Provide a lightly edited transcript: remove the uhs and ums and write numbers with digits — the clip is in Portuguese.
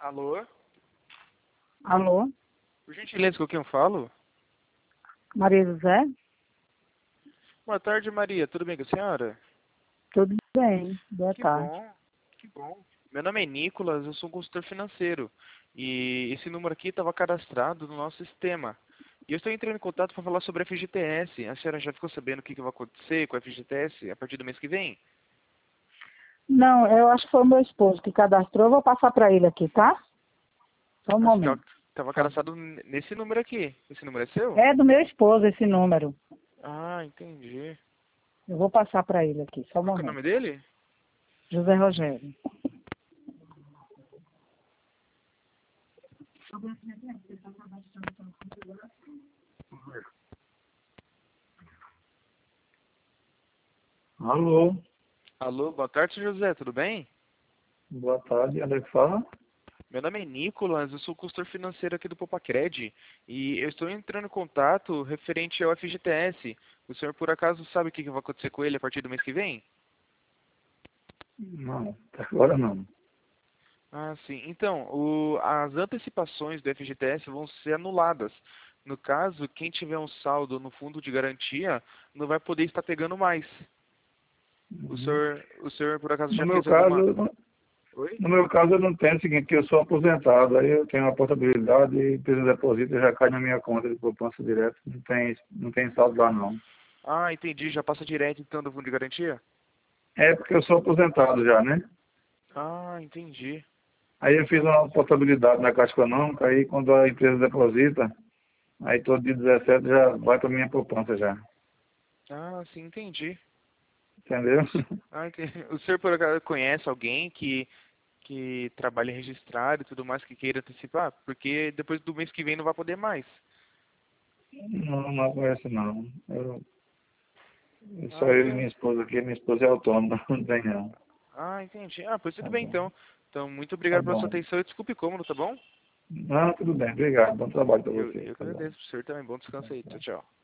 Alô? Alô, Por gentileza, com quem eu falo? Maria José? Boa tarde, Maria. Tudo bem com a senhora? Tudo bem, boa Que tarde. bom, que bom. Meu nome é Nicolas, eu sou um consultor financeiro. E esse número aqui estava cadastrado no nosso sistema. E eu estou entrando em contato para falar sobre a FGTS. A senhora já ficou sabendo o que vai acontecer com a FGTS a partir do mês que vem? Não, eu acho que foi o meu esposo que cadastrou, eu vou passar para ele aqui, tá? Só um momento. Estava cadastrado nesse número aqui. Esse número é seu? É do meu esposo esse número. Ah, entendi. Eu vou passar para ele aqui, só um Qual que é o momento. nome dele? José Rogério. Alô, Alô, boa tarde, senhor José, tudo bem? boa tarde, Alex fala. Meu nome é Nicolas, eu sou consultor financeiro aqui do Popacred e eu estou entrando em contato referente ao FGTS. O senhor, por acaso, sabe o que vai acontecer com ele a partir do mês que vem? Não, até agora não. Ah, sim. Então, as antecipações do FGTS vão ser anuladas. No caso, quem tiver um saldo no fundo de garantia não vai poder estar pegando mais. Uhum. O senhor por acaso No já meu fez caso, alguma... Oi? no meu caso eu não tenho o seguinte, que eu sou aposentado, aí eu tenho uma portabilidade e pelo depósito já cai na minha conta de poupança direto, não tem saldo lá não. Ah, entendi. Já passa direto então do fundo de garantia? É porque eu sou aposentado já, né? Ah, entendi. Aí eu fiz uma portabilidade na Caixa Econômica, aí quando a empresa deposita, aí todo dia 17 já vai para minha poupança já. Ah, sim, entendi. Entendeu? Ah, entendi. O senhor por acaso conhece alguém que trabalha registrado e tudo mais que queira antecipar? Porque depois do mês que vem não vai poder mais. Não, não conheço não. Só Ah, eu e minha esposa aqui, minha esposa é autônoma, não tem não. entendi. Ah, pois tudo Tá bem bom, então. Então, muito tá obrigado pela sua bom. atenção e desculpe o incômodo, tá bom? Não, tudo bem, obrigado. Bom trabalho para Eu você. que Tá bom. agradeço. Pro senhor também. Bom descanso aí. Tchau, tchau.